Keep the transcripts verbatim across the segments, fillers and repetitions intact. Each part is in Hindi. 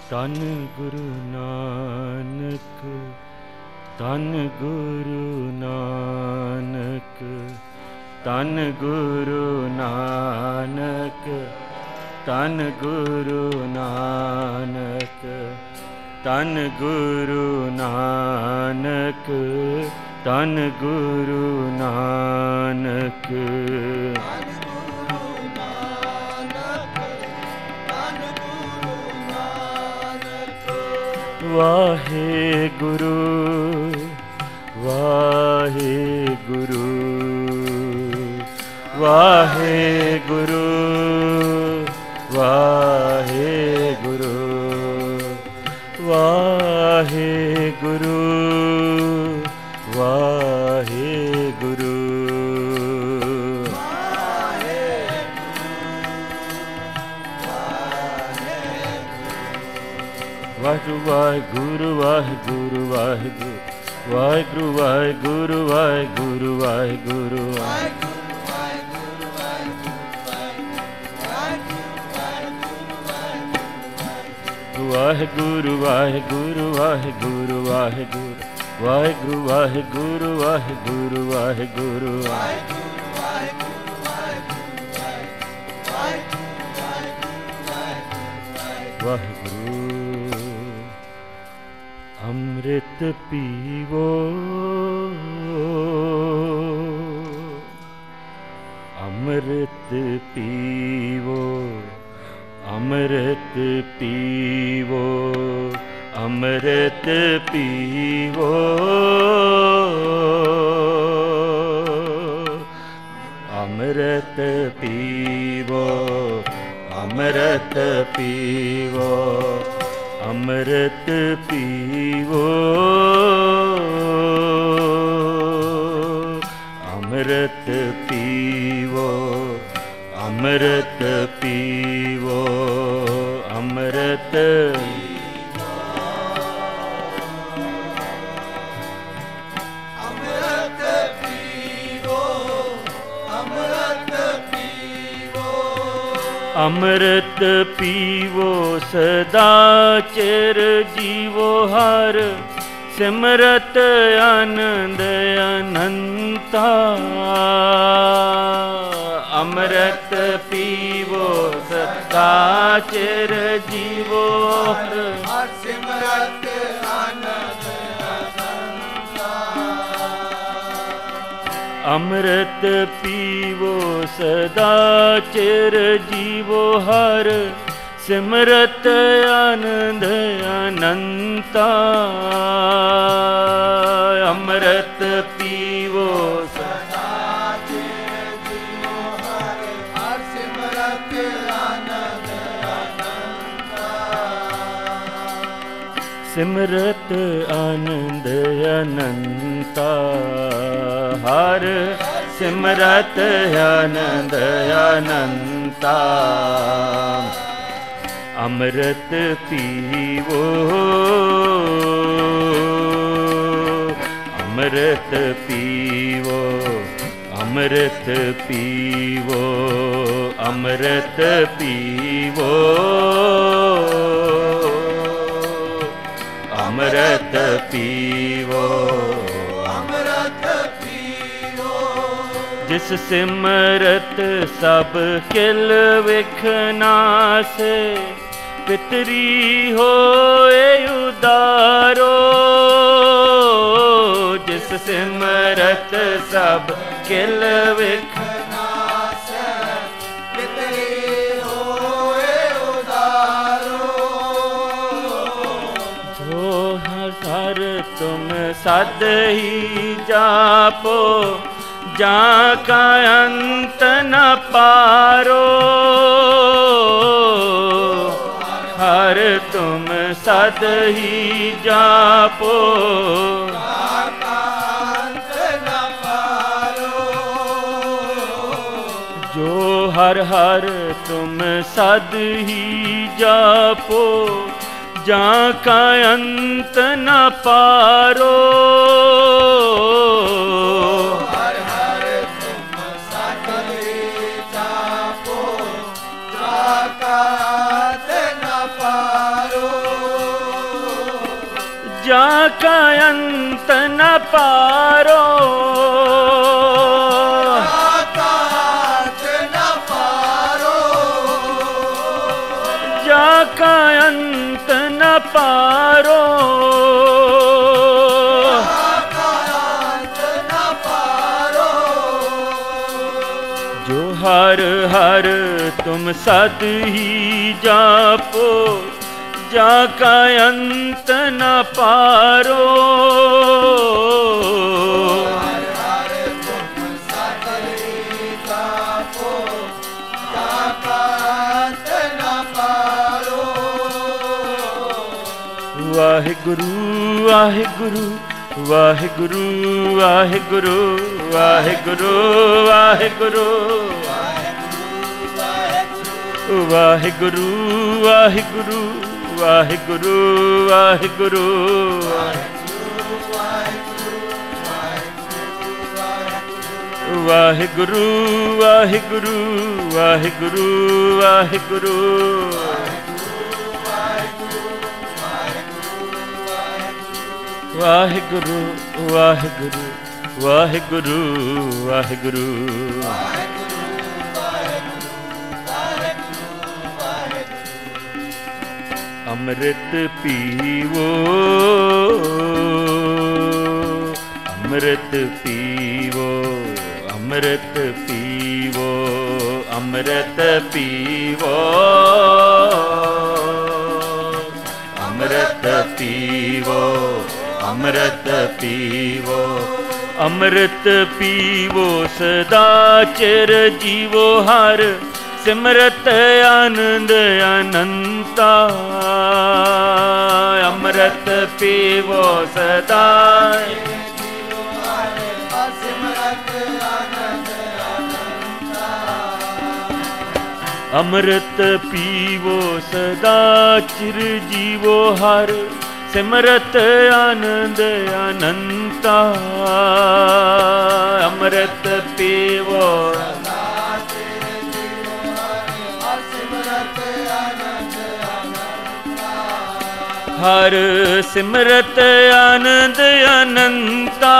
तन गुरु नानक, तन गुरु नानक, तन गुरु नानक, तन गुरु नानक, तन गुरु नानक, तन गुरु नानक। वाहे गुरु, वाहे गुरु, वाहे गुरु, वाहे गुरु, वाहे गुरु, वाहे गुरु। वाहिगुरु वाहिगुरु वाहिगुरु वाहिगुरु वाहिगुरु वाहिगुरु वाहिगुरु वाहिगुरु वाहिगुरु वाहिगुरु वाहिगुरु वाहिगुरु वाहिगुरु वाहिगुरु वाहिगुरु। अमृत पीवो, अमृत पीवो, अमृत पीवो, अमृत पीवो, अमृत पीवो, अमृत पीवो, अमृत पीवो, अमृत पीवो, अमृत पीवो, अमृत अमृत पीवो, अमृत पीवो, अमृत पीवो सदा चिर जीवो हर सिमरत आनंद अनंता। अमृत पीवो सदा चिर जीवो हर सिमरत आनंद अनंता। अमृत पीवो सदा चिर जीवो हर सिमरत आनंद अनंता। अमृत पीवो सदा चिर जीवो हर सिमरत आनंद अनंता। सिमरत आनंद अनंता हर सिमरत आनंद अनंता। अमृत पीवो, अमृत पीवो, अमृत पीवो, अमृत पीवो, अमृत पीवो, अमृत पीवो। जिस सिमरत सब किल विखनासे, पितरी होए उदारो। जिस सिमरत सब किल विखनासे, पितरी होए उदारो। जो हर तुम सद ही जापो, जाका अंत न पारो। हर तुम सद ही जापो, जाका अंत न पारो। जो हर हर तुम सद ही जापो, जाका अंत न पारो। हर हर तुम सद ही जापो, जाका अंत न पारो। जाका अंत न पारो, जाका अंत न पारो, जाका अंत न पारो, जाका अंत न पारो। जो हर हर तुम सद ही जापो, जाका अंत न पारो। हर हर तुम सद ही जापो, जाका अंत न पारो। वाहिगुरु वाहिगुरु वाहिगुरु वाहिगुरु वाहिगुरु वाहिगुरु वाहिगुरु वाहिगुरु वाहिगुरु वाहिगुरु वाहिगुरु वाहिगुरु वाहिगुरु वाहिगुरु वाहिगुरु वाहिगुरु वाहिगुरु वाहिगुरु अमृत पीवो अमृत पीवो अमृत पीवो अमृत पीवो अमृत पीवो अमृत पीवो अमृत पीवो सदा चिर जीवो हर सिमरत आनंद अनंता अमृत पीवो सदा अमृत पीवो सदा चिर जीवो हर सिमरत आनंद अनंता अमृत पीवो हर सिमरत आनंद अनंता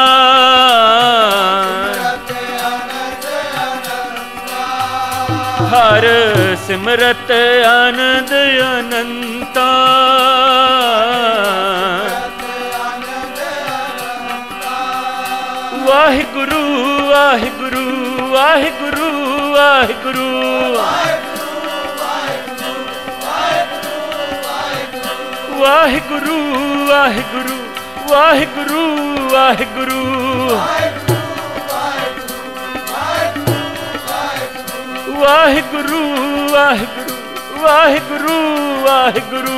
हर सिमरत आनंद अनंता वाहिगुरु वाहिगुरु वाहिगुरु वाहिगुरु वाहिगुरु वाहिगुरु वाहिगुरु वाहिगुरु वाहिगुरु वाहिगुरु वाहिगुरु वाहिगुरु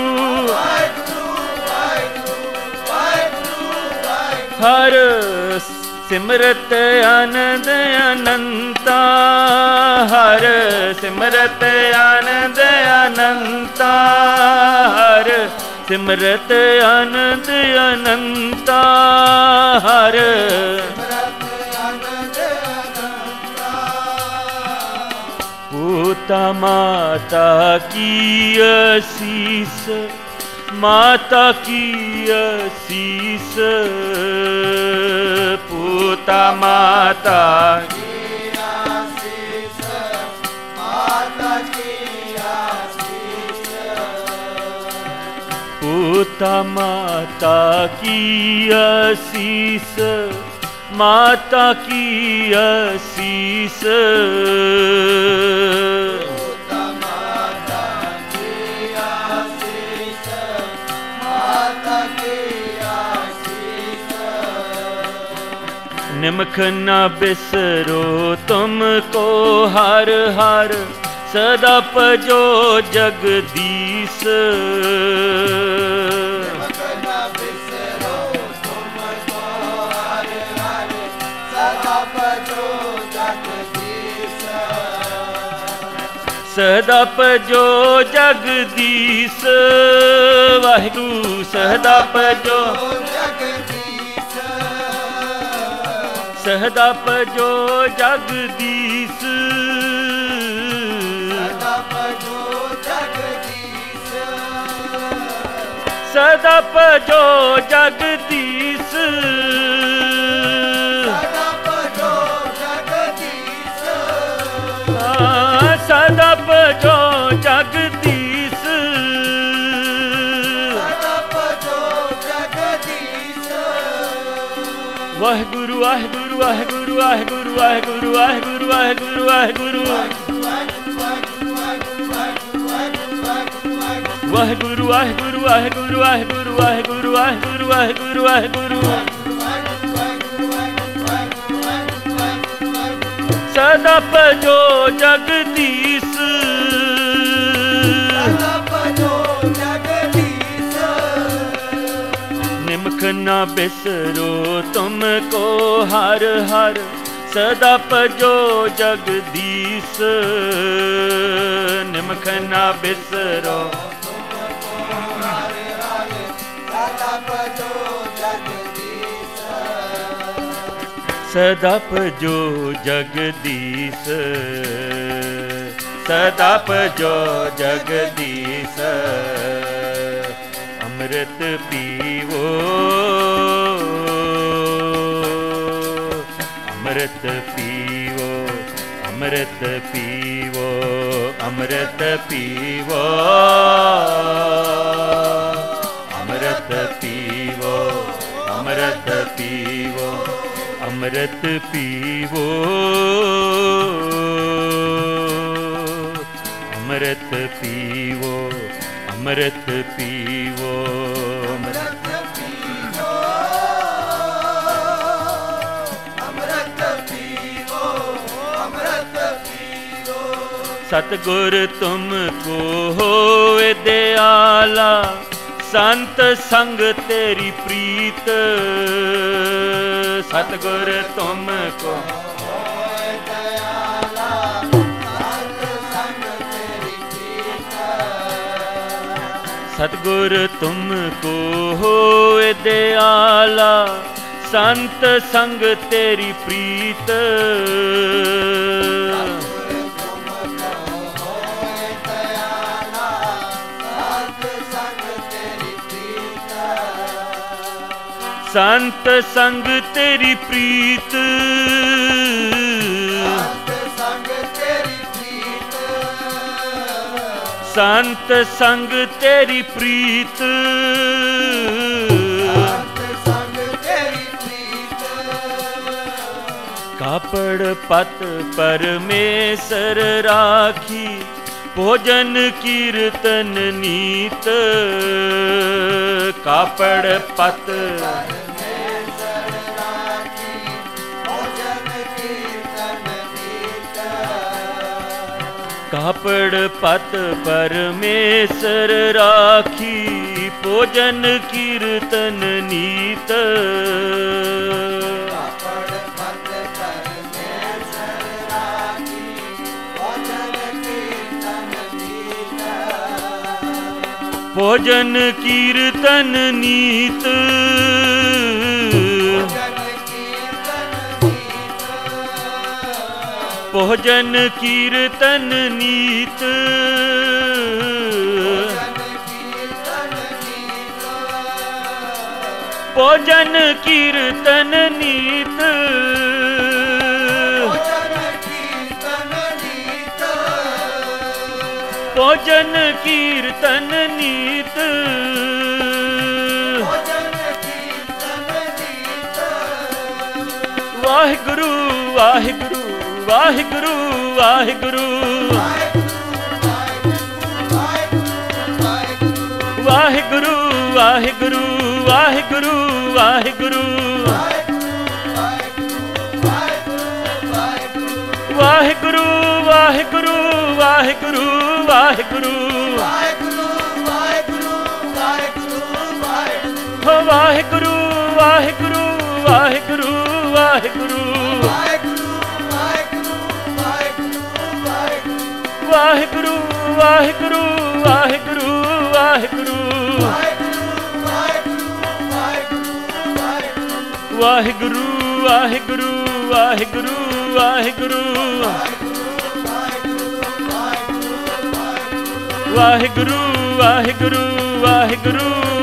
हर सिमरत आनंद अनंता हर सिमरत आनंद अनंता हर सिमरत आनंद अनंता हर पूता माता की असीस माता की असीस पूता माता पूता माता की आशीष माता की आशीष निमख न बिसरो तुमको हर हर सदा पजो जगदीश सदा पजो जगदीश वाहिगुरु सदा पजो सहदा पजो जगदीश सदा भजो जगदीश सदा भजो जगदीश सदा भजो जगदीश सदा भजो जगदीश वाहिगुरु वाहिगुरु वाहिगुरु वाहिगुरु वाहिगुरु वाहिगुरु वाहिगुरु वाहिगुरु वाहिगुरु वाहिगुरु वाहिगुरु वाहिगुरु वाहिगुरु वाहिगुरु वाहिगुरु वाहिगुरु सदा भजो जगदीश सदा भजो जगदीश निमख ना बिसरो तुमको हर हर सदा भजो जगदीश निमख ना बिसरो सदा भजो जगदीश सदा भजो जगदीश अमृत पीवो अमृत पीवो अमृत पीवो अमृत पीवो अमृत पीवो अमृत पीवो अमृत पीवो अमृत पीवो अमृत पीवो अमृत पीवो अमृत पीवो अमृत पीवो सतगुर तुमको होए दयाला संत संग तेरी प्रीत सतगुर तुमको होए दयाला संत संग तेरी प्रीत सतगुर तुमको होए दयाला संत संग तेरी प्रीत संत संग तेरी प्रीत संत संग तेरी प्रीत कापड़ पत परमेश्वर राखी भोजन कीर्तन नीत कापड़ पत कापड़ पत परमेश्वर राखी भोजन कीर्तन नीत भोजन कीर्तन नीत भोजन कीर्तन नीत भोजन कीर्तन नीत भोजन कीर्तन नीत वाहिगुरु वाहिगुरु वाहिगुरु वाहिगुरु वाहिगुरु वाहिगुरु वाहिगुरु वाहिगुरु वाहिगुरु वाहिगुरु वाहिगुरु वाहिगुरु हो वाहिगुरु वाहिगुरु वाहिगुरु वाहिगुरु वाहिगुरु वाहिगुरु वाहिगुरु वाहिगुरु वाहिगुरु वाहिगुरु वाहिगुरु वाहिगुरु वाहिगुरु वाहिगुरु वाहिगुरु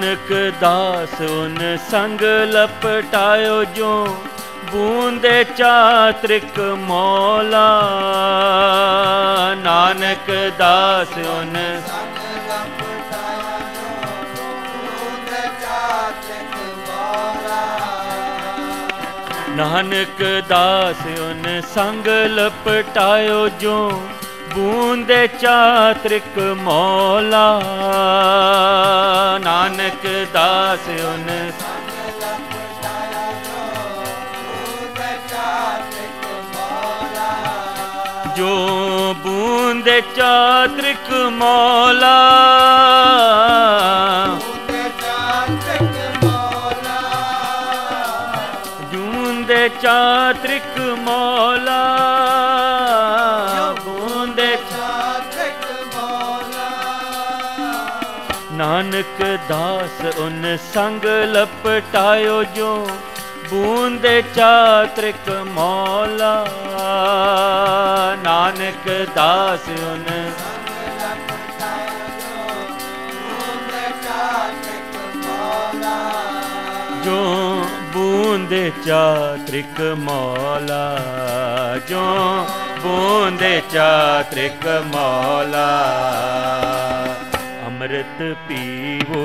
ਨਾਨਕ ਦਾਸ ਉਨ ਸੰਗ ਲਪਟਾਇਓ ਜੋ ਬੂੰਦੇ ਚਾਤ੍ਰਿਕ ਮੌਲਾ। ਨਾਨਕ ਦਾਸ ਉਨ ਨਾਨਕ ਦਾਸ ਉਨ ਸੰਗ ਲਪਟਾਇਓ ਜੋ ਬੂੰਦੇ ਚਾਤ੍ਰਿਕ ਮੌਲਾ। ਨਾਨਕ ਦਾਸ ਉਨ ਜੋ ਬੂੰਦੇ ਚਾਤ੍ਰਿਕ ਮੌਲਾ। ਬੂੰਦੇ ਚਾਤ੍ਰਿਕ ਮੌਲਾ। ਬੂੰਦੇ ਚਾਤ੍ਰਿਕ ਮੌਲਾ। ਨਾਨਕ ਦਾਸ ਉਨ ਸੰਗ ਲਪਟਾਇਓ ਜੋ ਬੂੰਦੇ ਚਾਤ੍ਰਿਕ ਮੌਲਾ। ਨਾਨਕ ਦਾਸ ਉਨ ਜੋ ਬੂੰਦੇ ਚਾਤ੍ਰਿਕ ਮੌਲਾ। ਜੋ ਬੂੰਦੇ ਚਾਤ੍ਰਿਕ ਮੌਲਾ। ਅੰਮ੍ਰਿਤ ਪੀਵੋ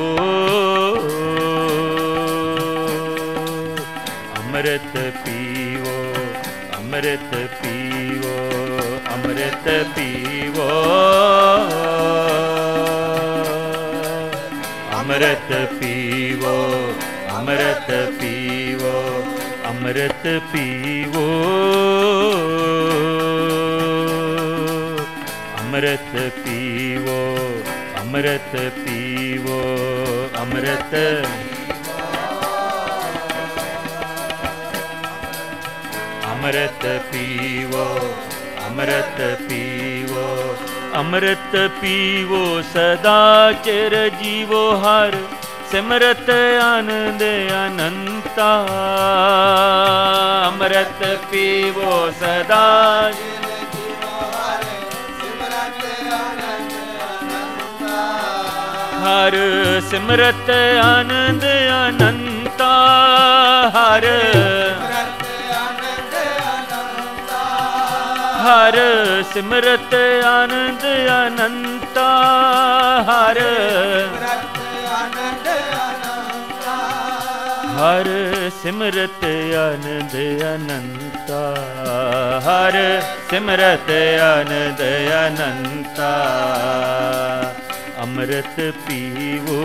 ਅੰਮ੍ਰਿਤ ਪੀਵੋ ਅੰਮ੍ਰਿਤ ਪੀਵੋ ਅੰਮ੍ਰਿਤ ਪੀਵੋ ਅੰਮ੍ਰਿਤ ਪੀਵੋ ਅੰਮ੍ਰਿਤ ਪੀਵੋ ਅੰਮ੍ਰਿਤ ਪੀਵੋ ਅੰਮ੍ਰਿਤ ਪੀਵੋ ਅੰਮ੍ਰਿਤ ਪੀਵੋ ਅੰਮ੍ਰਿਤ ਅੰਮ੍ਰਿਤ ਪੀਵੋ ਅੰਮ੍ਰਿਤ ਪੀਵੋ ਅੰਮ੍ਰਿਤ ਪੀਵੋ ਸਦਾ ਚਿਰ ਜੀਵੋ ਹਰ ਸਿਮਰਤ ਆਨੰਦ ਅਨੰਤਾ। ਅੰਮ੍ਰਿਤ ਪੀਵੋ ਸਦਾ ਹਰ ਸਿਮਰਤ ਆਨੰਦ ਅਨੰਤਾ। ਹਰ ਹਰ ਸਿਮਰਤ ਆਨੰਦ ਅਨੰਤਾ। ਹਰ ਹਰ ਸਿਮਰਤ ਆਨੰਦ ਅਨੰਤਾ। ਹਰ ਸਿਮਰਤ ਆਨੰਦ ਅਨੰਤਾ। ਅੰਮ੍ਰਿਤ ਪੀਵੋ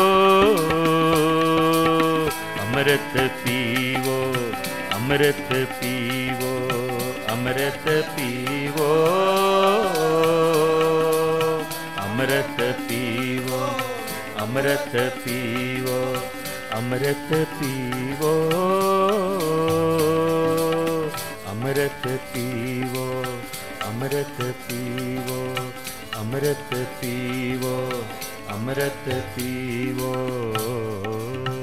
ਅੰਮ੍ਰਿਤ ਪੀਵੋ ਅੰਮ੍ਰਿਤ ਪੀਵੋ ਅੰਮ੍ਰਿਤ ਪੀਵੋ ਅੰਮ੍ਰਿਤ ਪੀਵੋ ਅੰਮ੍ਰਿਤ ਪੀਵੋ ਅੰਮ੍ਰਿਤ ਪੀਵੋ ਅੰਮ੍ਰਿਤ ਪੀਵੋ ਅੰਮ੍ਰਿਤ ਪੀਵੋ ਅੰਮ੍ਰਿਤ ਪੀਵੋ ਅੰਮ੍ਰਿਤ ਪੀਵੋ।